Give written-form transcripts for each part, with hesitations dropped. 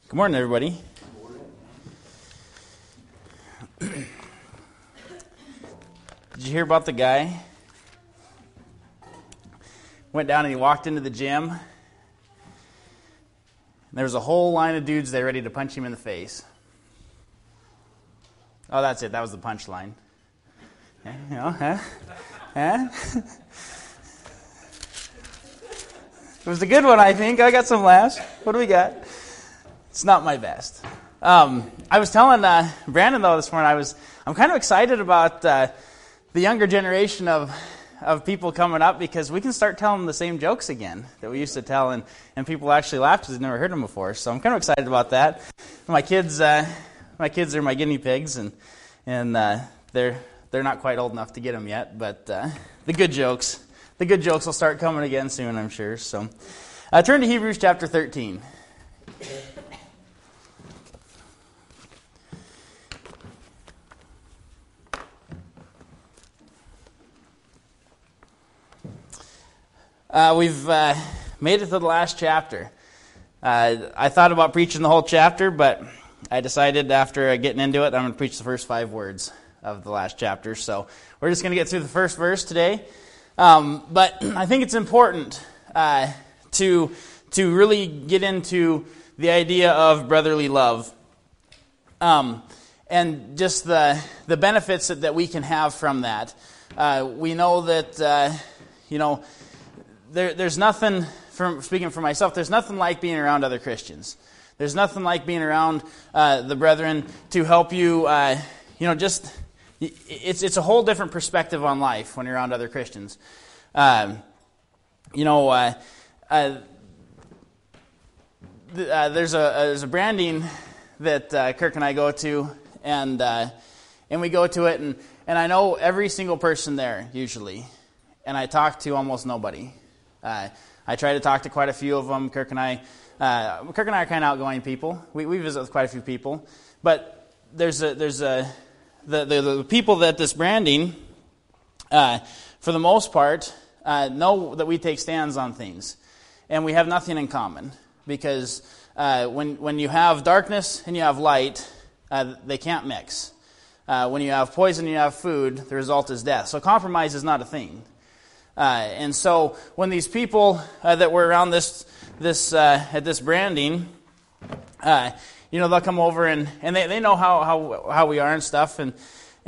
Good morning, everybody. Did you hear about the guy? Went down and he walked into the gym. And there was a whole line of dudes there ready to punch him in the face. Oh, that's it. That was the punchline. It was a good one, I think. I got some laughs. What do we got? It's not my best. I was telling Brandon, though, this morning, I'm kind of excited about the younger generation of people coming up because we can start telling them the same jokes again that we used to tell, and people actually laugh because they've never heard them before. So I'm kind of excited about that. My kids are my guinea pigs, and they're not quite old enough to get them yet, but the good jokes will start coming again soon, I'm sure. So turn to Hebrews chapter 13. We've made it to the last chapter. I thought about preaching the whole chapter, but I decided after getting into it, I'm going to preach the first 5 words of the last chapter. So we're just going to get through the first verse today. But I think it's important to really get into the idea of brotherly love, and just the benefits that we can have from that. We know that There's nothing, speaking for myself, there's nothing like being around other Christians. There's nothing like being around the brethren to help you, it's a whole different perspective on life when you're around other Christians. There's a branding that Kirk and I go to, and we go to it, and I know every single person there, usually, and I talk to almost nobody. I try to talk to quite a few of them. Kirk and I are kind of outgoing people. We visit with quite a few people, but the people that this branding, for the most part, know that we take stands on things, and we have nothing in common because when you have darkness and you have light, they can't mix. When you have poison and you have food, the result is death. So compromise is not a thing. And so when these people that were around this at this branding, they'll come over and they know how we are and stuff, and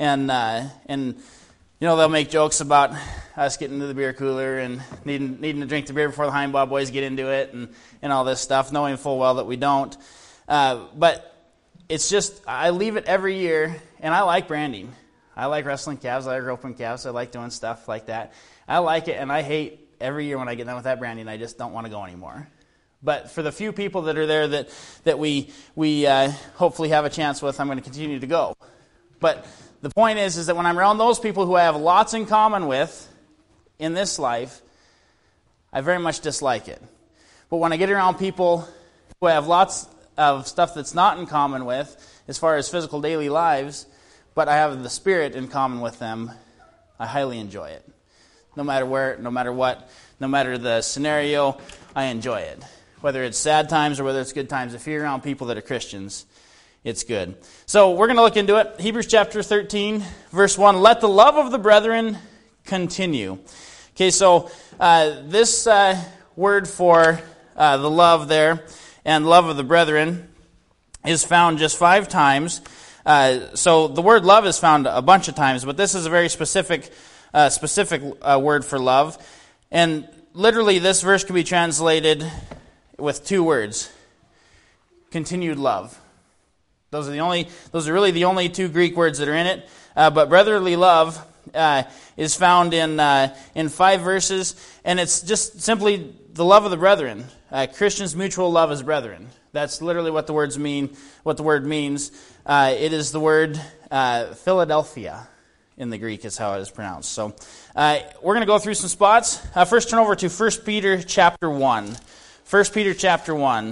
they'll make jokes about us getting into the beer cooler and needing to drink the beer before the Heimbach boys get into it and all this stuff, knowing full well that we don't. But it's just, I leave it every year, and I like branding. I like wrestling calves. I like roping calves. I like doing stuff like that. I like it, and I hate every year when I get done with that branding. I just don't want to go anymore. But for the few people that are there that we hopefully have a chance with, I'm going to continue to go. But the point is that when I'm around those people who I have lots in common with in this life, I very much dislike it. But when I get around people who I have lots of stuff that's not in common with, as far as physical daily lives, but I have the Spirit in common with them, I highly enjoy it. No matter where, no matter what, no matter the scenario, I enjoy it. Whether it's sad times or whether it's good times, if you're around people that are Christians, it's good. So we're going to look into it. Hebrews chapter 13, verse 1. Let the love of the brethren continue. Okay, so this word for the love there and love of the brethren is found just 5 times. So the word love is found a bunch of times, but this is a very specific word for love. And literally this verse can be translated with 2 words. Continued love. Those are really the only 2 Greek words that are in it. But brotherly love is found in 5 verses, and it's just simply the love of the brethren. Christians' mutual love as brethren. That's literally what the word means. It is the word Philadelphia in the Greek is how it is pronounced. So we're going to go through some spots. First turn over to 1 Peter chapter 1. 1 Peter chapter 1.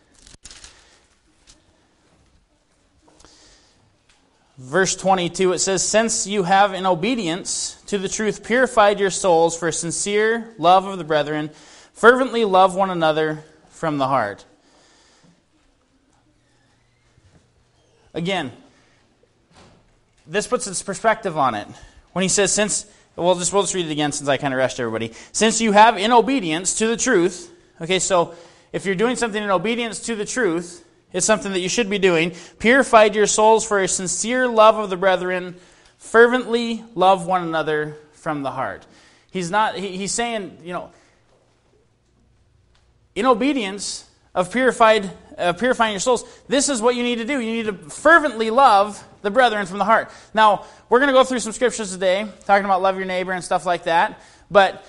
Verse 22, it says, "Since you have in obedience to the truth purified your souls for sincere love of the brethren, fervently love one another from the heart." again, this puts its perspective on it. When he says, we'll just read it again since I kind of rushed everybody. Since you have in obedience to the truth, okay, so if you're doing something in obedience to the truth, it's something that you should be doing, purified your souls for a sincere love of the brethren, fervently love one another from the heart. He's saying, in obedience of purifying your souls, this is what you need to do. You need to fervently love the brethren from the heart. Now, we're going to go through some scriptures today, talking about love your neighbor and stuff like that, but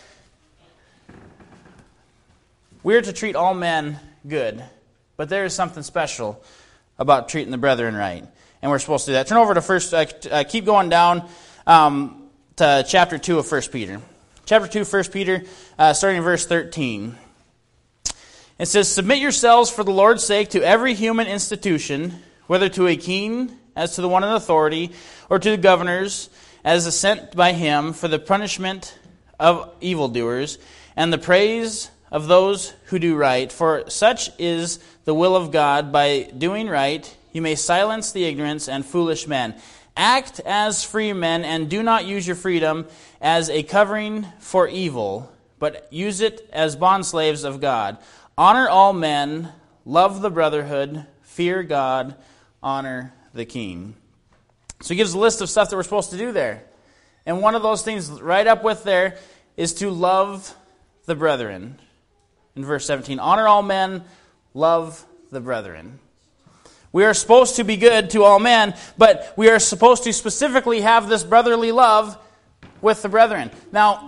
we are to treat all men good, but there is something special about treating the brethren right, and we're supposed to do that. Turn over to keep going down to chapter 2 of 1 Peter. Chapter 2, 1 Peter, starting in verse 13. It says, submit yourselves for the Lord's sake to every human institution, whether to a king as to the one in authority, or to the governors as sent by him for the punishment of evildoers, and the praise of those who do right. For such is the will of God. By doing right, you may silence the ignorance and foolish men. Act as free men, and do not use your freedom as a covering for evil, but use it as bondslaves of God. Honor all men, love the brotherhood, fear God, honor the king. So he gives a list of stuff that we're supposed to do there. And one of those things right up with there is to love the brethren. In verse 17, honor all men, love the brethren. We are supposed to be good to all men, but we are supposed to specifically have this brotherly love with the brethren. Now,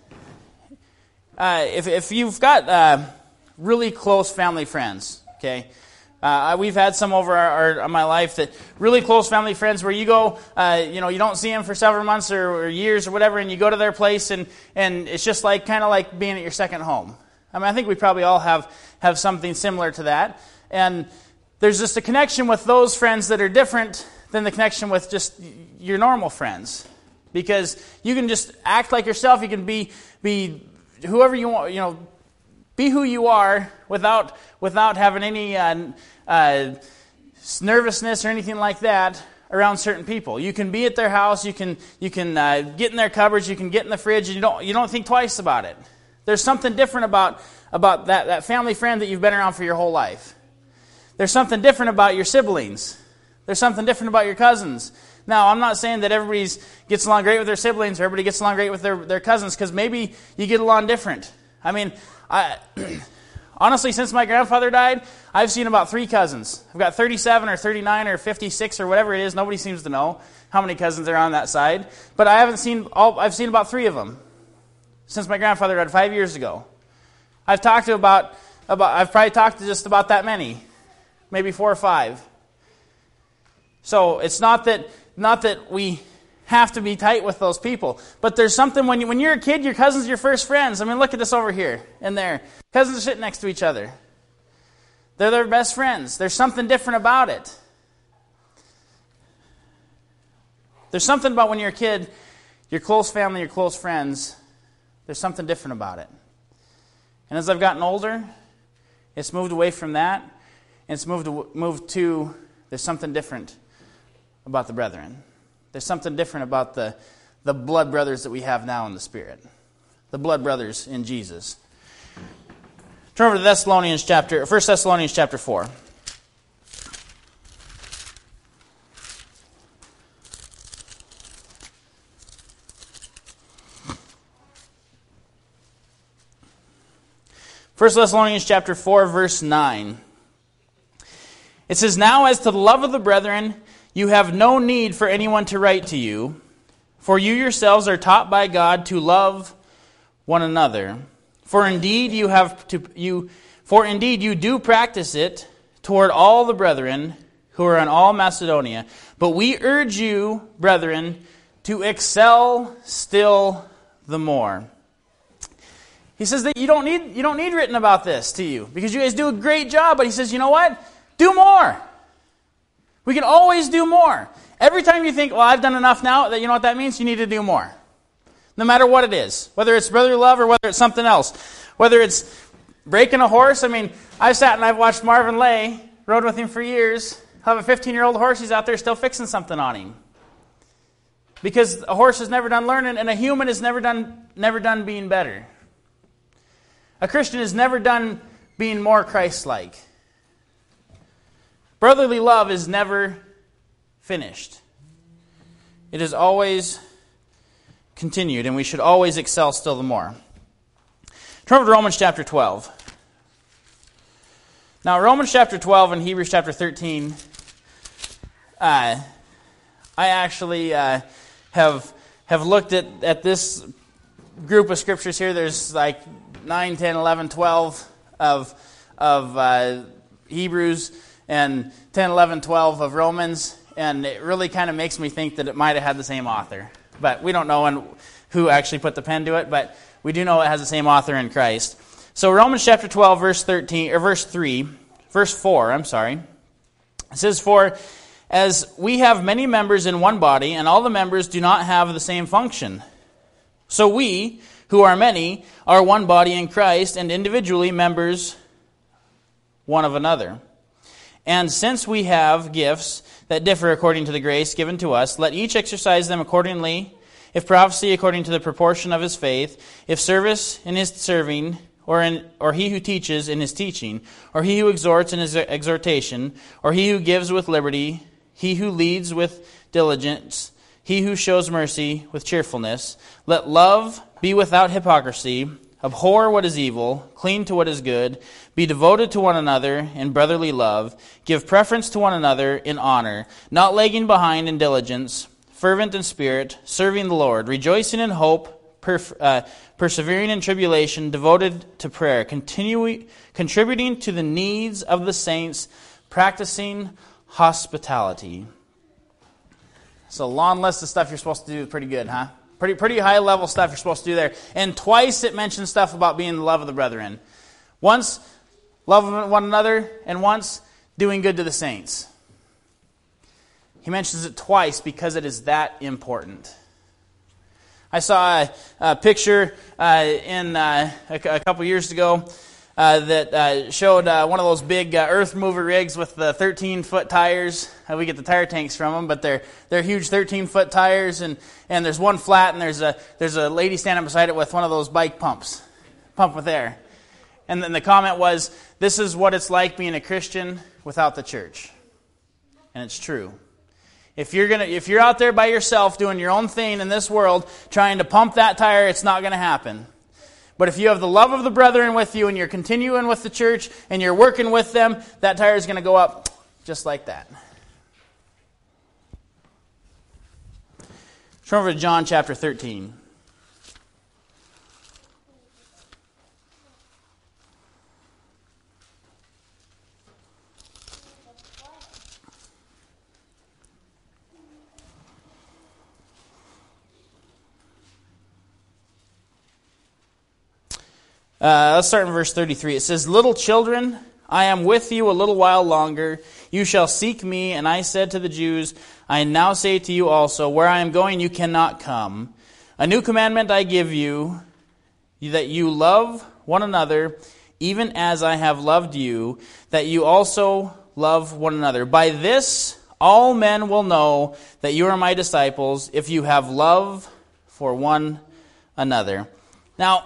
if you've got really close family friends, okay, we've had some over my life that really close family friends where you go, you don't see them for several months or years or whatever, and you go to their place and it's just like kind of like being at your second home. I mean, I think we probably all have something similar to that, and there's just a connection with those friends that are different than the connection with just your normal friends, because you can just act like yourself. You can be whoever you want, be who you are without having any nervousness or anything like that around certain people. You can be at their house. You can get in their cupboards. You can get in the fridge, and you don't think twice about it. There's something different about that family friend that you've been around for your whole life. There's something different about your siblings. There's something different about your cousins. Now, I'm not saying that everybody gets along great with their siblings or everybody gets along great with their cousins, because maybe you get along different. I mean, honestly, since my grandfather died, I've seen about 3 cousins. I've got 37 or 39 or 56 or whatever it is. Nobody seems to know how many cousins are on that side. But I've seen about 3 of them since my grandfather died 5 years ago. I've probably talked to just about that many, maybe 4 or 5. So it's not that we have to be tight with those people, but there's something when you're a kid, your cousins are your first friends. I mean, look at this over here and there. Cousins are sitting next to each other. They're their best friends. There's something different about it. There's something about when you're a kid, your close family, your close friends, there's something different about it. And as I've gotten older, it's moved away from that, and it's moved to there's something different about the brethren. There's something different about the blood brothers that we have now in the Spirit. The blood brothers in Jesus. Turn over to 1 Thessalonians chapter 4. First Thessalonians chapter 4, verse 9. It says, now as to the love of the brethren, you have no need for anyone to write to you, for you yourselves are taught by God to love one another. For indeed you do practice it toward all the brethren who are in all Macedonia. But we urge you, brethren, to excel still the more. He says that you don't need written about this to you, because you guys do a great job. But he says, you know what? Do more. We can always do more. Every time you think, well, I've done enough now, that you know what that means? You need to do more. No matter what it is. Whether it's brotherly love or whether it's something else. Whether it's breaking a horse. I mean, I've sat and I've watched Marvin Lay, rode with him for years. He'll have a 15-year-old horse, he's out there still fixing something on him. Because a horse is never done learning, and a human is never done being better. A Christian is never done being more Christ-like. Brotherly love is never finished. It is always continued, and we should always excel still the more. Turn over to Romans chapter 12. Now, Romans chapter 12 and Hebrews chapter 13, I actually have looked at this group of scriptures here. There's like 9, 10, 11, 12 of Hebrews and 10, 11, 12 of Romans, and it really kind of makes me think that it might have had the same author. But we don't know who actually put the pen to it, but we do know it has the same author in Christ. So Romans chapter 12, verse 4, it says, "For as we have many members in one body, and all the members do not have the same function, so we, who are many, are one body in Christ, and individually members one of another. And since we have gifts that differ according to the grace given to us, let each exercise them accordingly, if prophecy according to the proportion of his faith, if service in his serving, or he who teaches in his teaching, or he who exhorts in his exhortation, or he who gives with liberty, he who leads with diligence, he who shows mercy with cheerfulness. Let love be without hypocrisy. Abhor what is evil, cling to what is good, be devoted to one another in brotherly love, give preference to one another in honor, not lagging behind in diligence, fervent in spirit, serving the Lord, rejoicing in hope, persevering in tribulation, devoted to prayer, contributing to the needs of the saints, practicing hospitality." It's a long list of stuff you're supposed to do. Pretty good, huh? Pretty high level stuff you're supposed to do there. And twice it mentions stuff about being the love of the brethren. Once, love one another, and once, doing good to the saints. He mentions it twice because it is that important. I saw a picture a couple years ago that showed one of those big earth mover rigs with the 13-foot tires. We get the tire tanks from them, but they're huge 13-foot tires, and there's one flat, and there's a lady standing beside it with one of those bike pumps, pump with air. And then the comment was, "This is what it's like being a Christian without the church." And it's true. If you're out there by yourself doing your own thing in this world, trying to pump that tire, it's not going to happen. But if you have the love of the brethren with you and you're continuing with the church and you're working with them, that tire is going to go up just like that. Turn over to John chapter 13. Let's start in verse 33. It says, "Little children, I am with you a little while longer. You shall seek me. And I said to the Jews, I now say to you also, where I am going you cannot come. A new commandment I give you, that you love one another, even as I have loved you, that you also love one another. By this all men will know that you are my disciples, if you have love for one another." Now,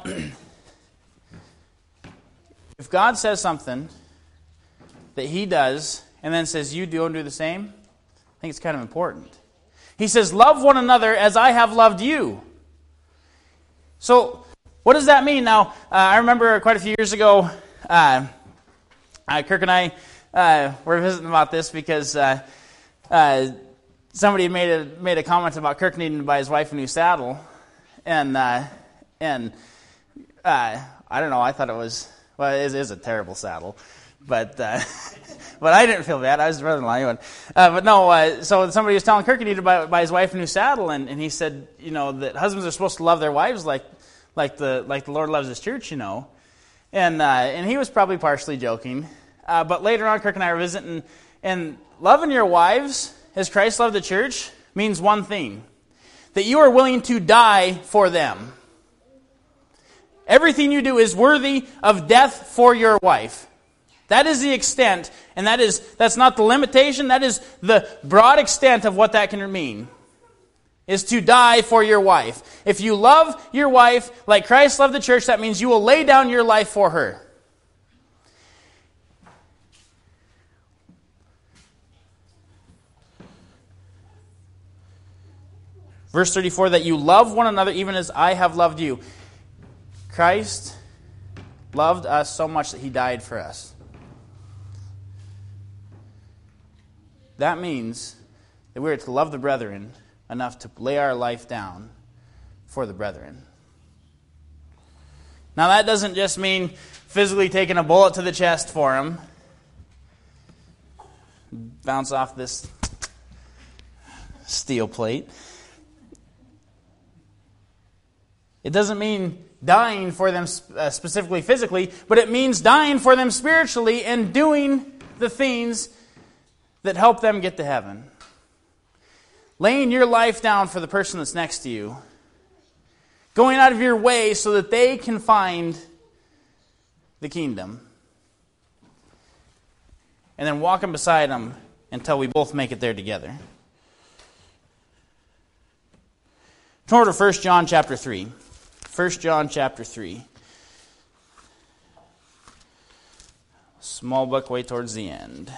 if God says something that he does and then says you don't do the same, I think it's kind of important. He says, love one another as I have loved you. So, what does that mean? Now, I remember quite a few years ago, Kirk and I were visiting about this because somebody made a comment about Kirk needing to buy his wife a new saddle. And I don't know, I thought it was... Well, it is a terrible saddle, but I didn't feel bad. I was rather lying. But no, so somebody was telling Kirk he needed to buy his wife a new saddle, and he said, you know, that husbands are supposed to love their wives like the Lord loves His church, you know, and he was probably partially joking. But later on, Kirk and I were visiting, and loving your wives as Christ loved the church means one thing: that you are willing to die for them. Everything you do is worthy of death for your wife. That is the extent, and that's not the limitation, that is the broad extent of what that can mean, is to die for your wife. If you love your wife like Christ loved the church, that means you will lay down your life for her. Verse 34, that you love one another even as I have loved you. Christ loved us so much that he died for us. That means that we are to love the brethren enough to lay our life down for the brethren. Now that doesn't just mean physically taking a bullet to the chest for them. Bounce off this steel plate. It doesn't mean dying for them specifically physically, but it means dying for them spiritually and doing the things that help them get to heaven. Laying your life down for the person that's next to you. Going out of your way so that they can find the kingdom. And then walking beside them until we both make it there together. Turn over to 1 John chapter 3. 1 John chapter 3. Small book way towards the end.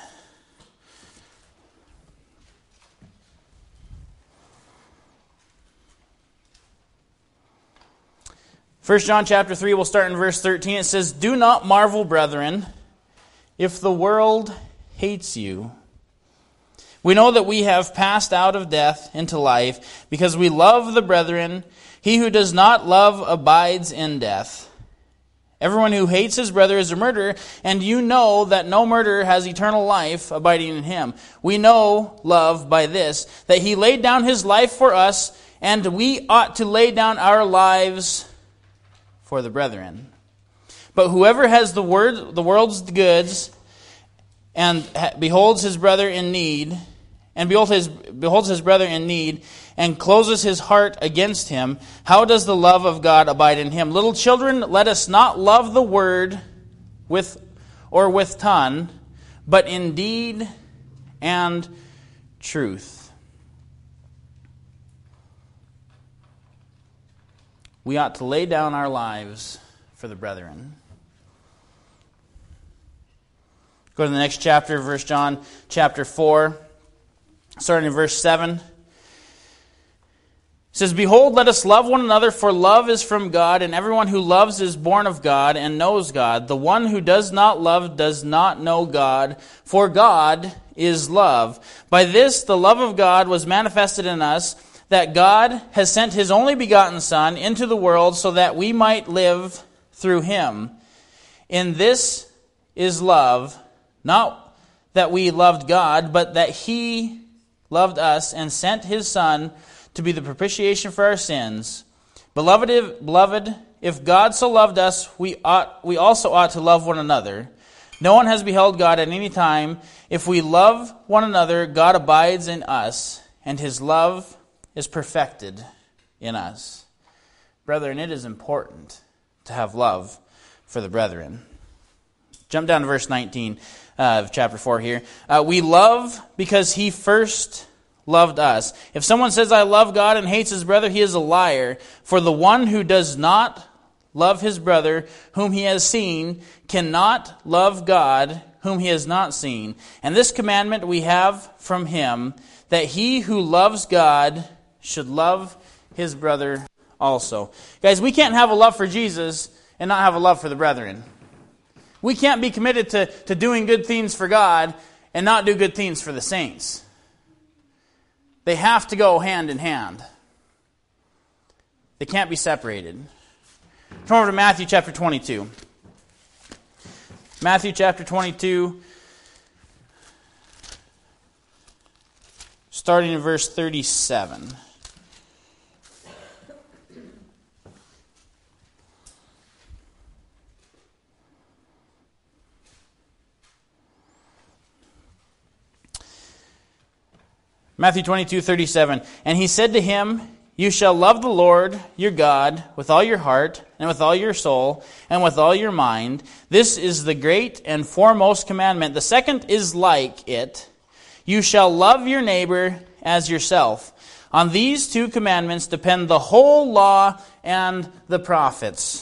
First John chapter 3, we'll start in verse 13. It says, "Do not marvel, brethren, if the world hates you. We know that we have passed out of death into life, because we love the brethren. He who does not love abides in death. Everyone who hates his brother is a murderer, and you know that no murderer has eternal life abiding in him. We know love by this, that he laid down his life for us, and we ought to lay down our lives for the brethren. But whoever has the world's goods, and beholds his brother in need, and closes his heart against him, how does the love of God abide in him? Little children, let us not love the word with tongue, but in deed and truth." We ought to lay down our lives for the brethren. Go to the next chapter, 1 John chapter 4, starting in verse 7. It says, "Behold, let us love one another, for love is from God, and everyone who loves is born of God and knows God. The one who does not love does not know God, for God is love. By this the love of God was manifested in us, that God has sent his only begotten Son into the world so that we might live through him. In this is love, not that we loved God, but that he loved us and sent his Son to be the propitiation for our sins. Beloved, if God so loved us, we also ought to love one another. No one has beheld God at any time. If we love one another, God abides in us, and his love is perfected in us." Brethren, it is important to have love for the brethren. Jump down to verse 19 of chapter 4 here. "We love because he first loved us. If someone says, 'I love God,' and hates his brother, he is a liar. For the one who does not love his brother whom he has seen cannot love God whom he has not seen. And this commandment we have from him, that he who loves God should love his brother also." Guys, we can't have a love for Jesus and not have a love for the brethren. We can't be committed to doing good things for God and not do good things for the saints. They have to go hand in hand. They can't be separated. Turn over to Matthew chapter 22. Matthew chapter 22, starting in verse 37. Matthew 22:37. "And he said to him, You shall love the Lord your God with all your heart, and with all your soul, and with all your mind. This is the great and foremost commandment. The second is like it. You shall love your neighbor as yourself. On these two commandments depend the whole law and the prophets.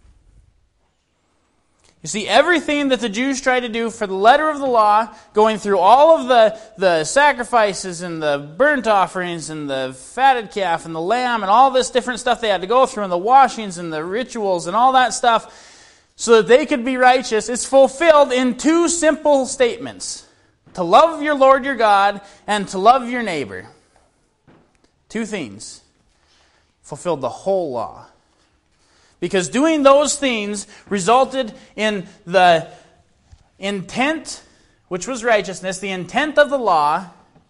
You see, everything that the Jews tried to do for the letter of the law, going through all of the sacrifices and the burnt offerings and the fatted calf and the lamb and all this different stuff they had to go through and the washings and the rituals and all that stuff so that they could be righteous, it's fulfilled in two simple statements. To love your Lord your God and to love your neighbor. Two things fulfilled the whole law. Because doing those things resulted in the intent, which was righteousness, the intent of the law,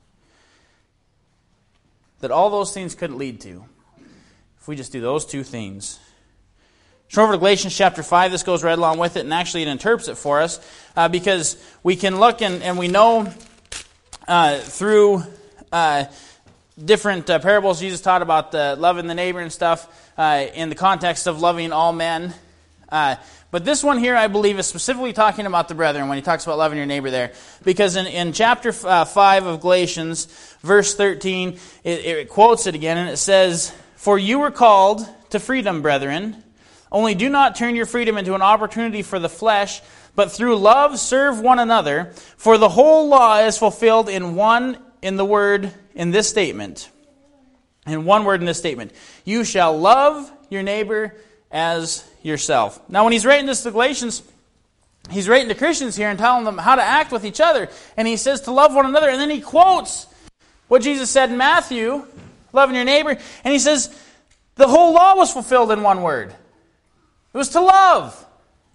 that all those things couldn't lead to. If we just do those two things. Turn over to Galatians chapter 5. This goes right along with it, and actually it interprets it for us. Because we can look and we know through different parables Jesus taught about loving the neighbor and stuff in the context of loving all men. But this one here, I believe, is specifically talking about the brethren when he talks about loving your neighbor there. Because in chapter 5 of Galatians, verse 13, it quotes it again, and it says, "For you were called to freedom, brethren. Only do not turn your freedom into an opportunity for the flesh, but through love serve one another. For the whole law is fulfilled in one statement. In one word in this statement. You shall love your neighbor as yourself." Now when he's writing this to Galatians, he's writing to Christians here and telling them how to act with each other. And he says to love one another. And then he quotes what Jesus said in Matthew, loving your neighbor. And he says the whole law was fulfilled in one word. It was to love.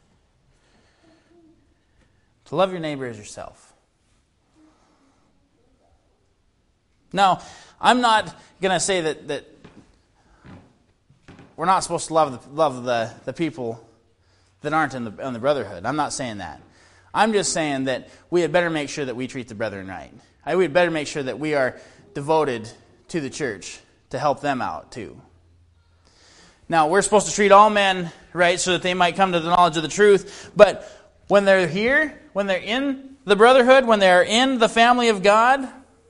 To love your neighbor as yourself. Now, I'm not going to say that we're not supposed to love the people that aren't in the brotherhood. I'm not saying that. I'm just saying that we had better make sure that we treat the brethren right. We had better make sure that we are devoted to the church to help them out too. Now, we're supposed to treat all men right so that they might come to the knowledge of the truth. But when they're here, when they're in the brotherhood, when they're in the family of God,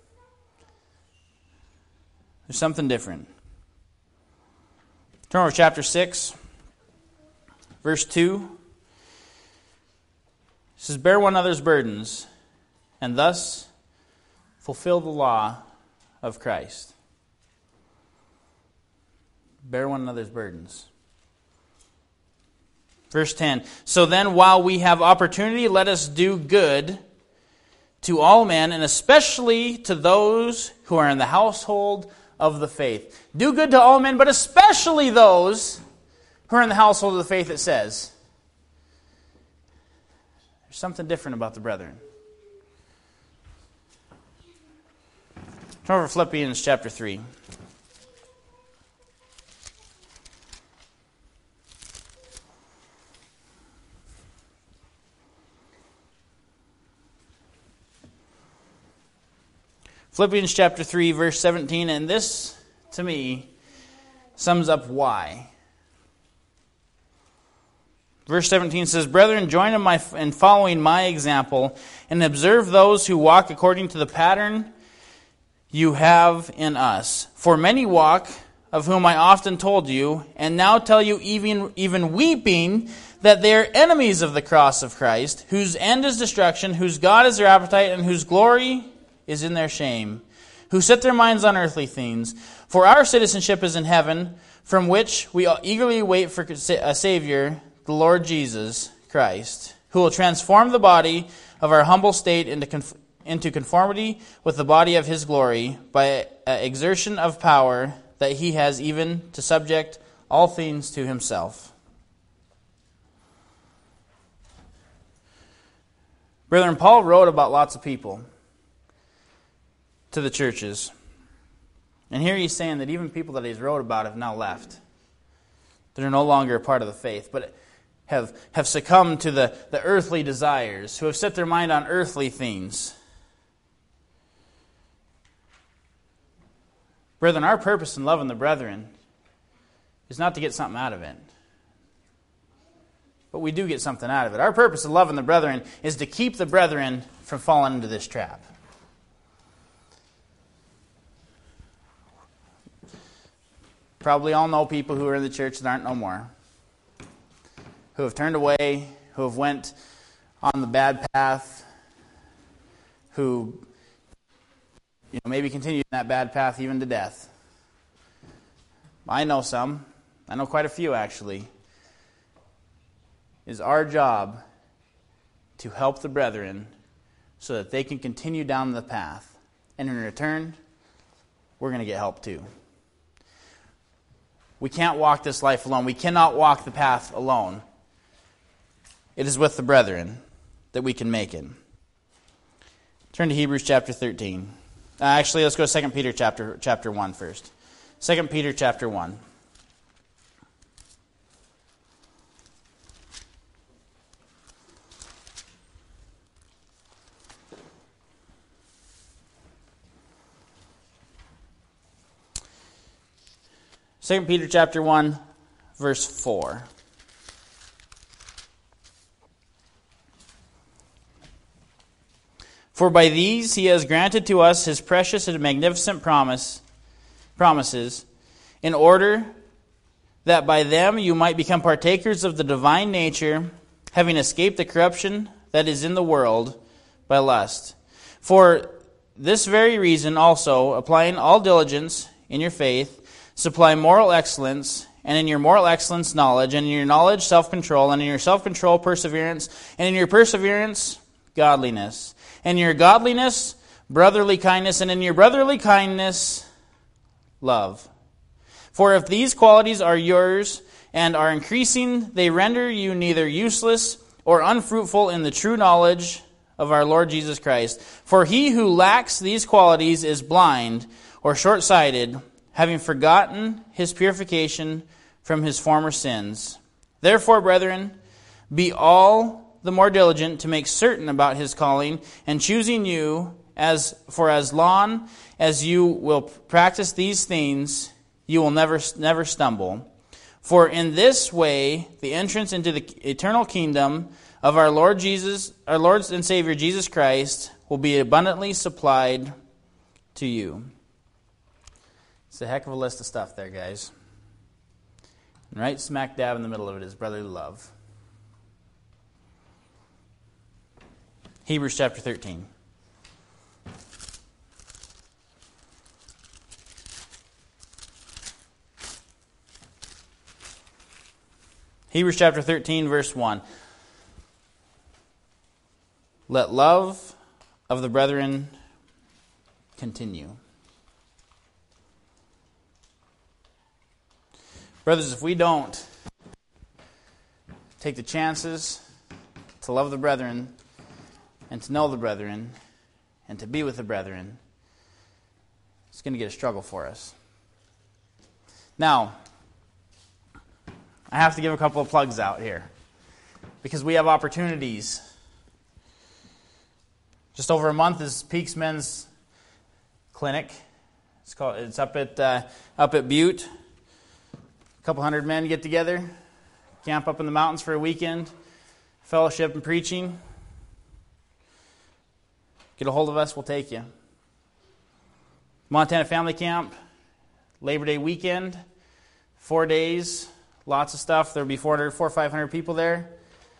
there's something different. Turn over to chapter 6, verse 2. It says, "Bear one another's burdens, and thus fulfill the law of Christ." Bear one another's burdens. Verse 10. "So then, while we have opportunity, let us do good to all men, and especially to those who are in the household of the faith." Do good to all men, but especially those who are in the household of the faith, it says. There's something different about the brethren. Turn over to Philippians chapter 3. Philippians chapter 3, verse 17, and this, to me, sums up why. Verse 17 says, "Brethren, join in following my example, and observe those who walk according to the pattern you have in us. For many walk, of whom I often told you, and now tell you even weeping, that they are enemies of the cross of Christ, whose end is destruction, whose God is their appetite, and whose glory is in their shame, who set their minds on earthly things. For our citizenship is in heaven, from which we eagerly wait for a Savior, the Lord Jesus Christ, who will transform the body of our humble state into conformity with the body of His glory, by exertion of power that He has, even to subject all things to Himself." Brethren, Paul wrote about lots of people to the churches. And here he's saying that even people that he's wrote about have now left. They're no longer a part of the faith, but have succumbed to the earthly desires, who have set their mind on earthly things. Brethren, our purpose in loving the brethren is not to get something out of it. But we do get something out of it. Our purpose in loving the brethren is to keep the brethren from falling into this trap. Probably all know people who are in the church that aren't no more, who have turned away, who have went on the bad path, who maybe continue in that bad path even to death. I know some. I know quite a few, actually. It is our job to help the brethren so that they can continue down the path. And in return, we're going to get help too. We can't walk this life alone. We cannot walk the path alone. It is with the brethren that we can make it. Turn to Hebrews chapter 13. Actually, let's go to 2 Peter chapter 1 first. 2 Peter chapter 1. Second Peter chapter 1, verse 4. For by these he has granted to us his precious and magnificent promises, in order that by them you might become partakers of the divine nature, having escaped the corruption that is in the world by lust. For this very reason also, applying all diligence in your faith, supply moral excellence, and in your moral excellence knowledge, and in your knowledge self-control, and in your self-control perseverance, and in your perseverance godliness, and in your godliness brotherly kindness, and in your brotherly kindness love. For if these qualities are yours and are increasing, they render you neither useless or unfruitful in the true knowledge of our Lord Jesus Christ. For he who lacks these qualities is blind or short-sighted, having forgotten his purification from his former sins. Therefore, brethren, be all the more diligent to make certain about his calling and choosing you, as long as you will practice these things, you will never stumble. For in this way, the entrance into the eternal kingdom of our Lord and Savior Jesus Christ will be abundantly supplied to you. It's a heck of a list of stuff there, guys. And right smack dab in the middle of it is brotherly love. Hebrews chapter 13. Hebrews chapter 13, verse 1. Let love of the brethren continue. Brothers, if we don't take the chances to love the brethren and to know the brethren and to be with the brethren, it's going to get a struggle for us. Now, I have to give a couple of plugs out here because we have opportunities. Just over a month is Peaks Men's Clinic. It's up at Butte. A couple hundred men get together, camp up in the mountains for a weekend, fellowship and preaching. Get a hold of us, we'll take you. Montana Family Camp, Labor Day weekend, 4 days, lots of stuff. There'll be 400 or 500 people there.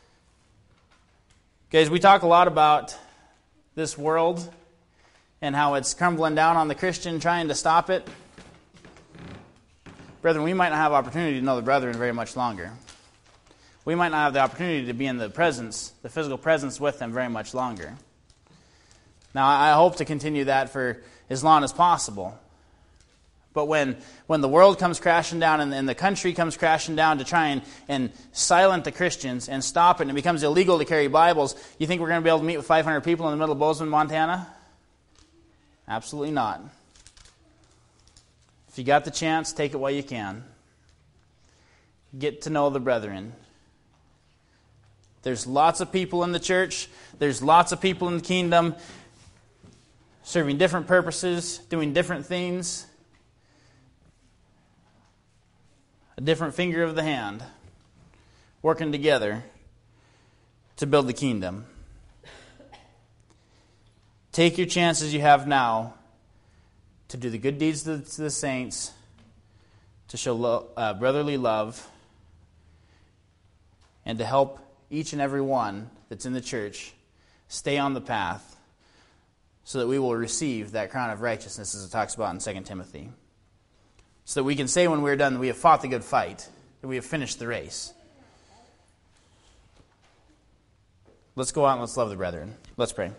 Guys, we talk a lot about this world and how it's crumbling down on the Christian trying to stop it. Brethren, we might not have opportunity to know the brethren very much longer. We might not have the opportunity to be in the presence, the physical presence with them very much longer. Now, I hope to continue that for as long as possible. But when the world comes crashing down and the country comes crashing down to try and silence the Christians and stop it, and it becomes illegal to carry Bibles, you think we're going to be able to meet with 500 people in the middle of Bozeman, Montana? Absolutely not. If you got the chance, take it while you can. Get to know the brethren. There's lots of people in the church. There's lots of people in the kingdom serving different purposes, doing different things. a different finger of the hand, working together to build the kingdom. Take your chances you have now to do the good deeds to the saints, to show brotherly love, and to help each and every one that's in the church stay on the path so that we will receive that crown of righteousness as it talks about in 2 Timothy. So that we can say when we're done that we have fought the good fight, that we have finished the race. Let's go out and let's love the brethren. Let's pray.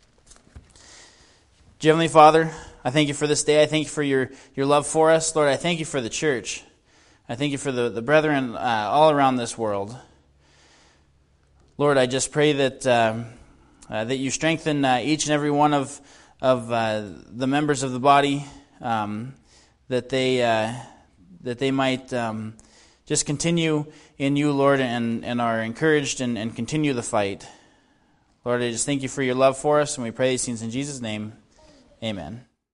Dear Heavenly Father, I thank you for this day. I thank you for your love for us. Lord, I thank you for the church. I thank you for the brethren all around this world. Lord, I just pray that that you strengthen each and every one of the members of the body, that they might just continue in you, Lord, and are encouraged and continue the fight. Lord, I just thank you for your love for us, and we pray these things in Jesus' name. Amen.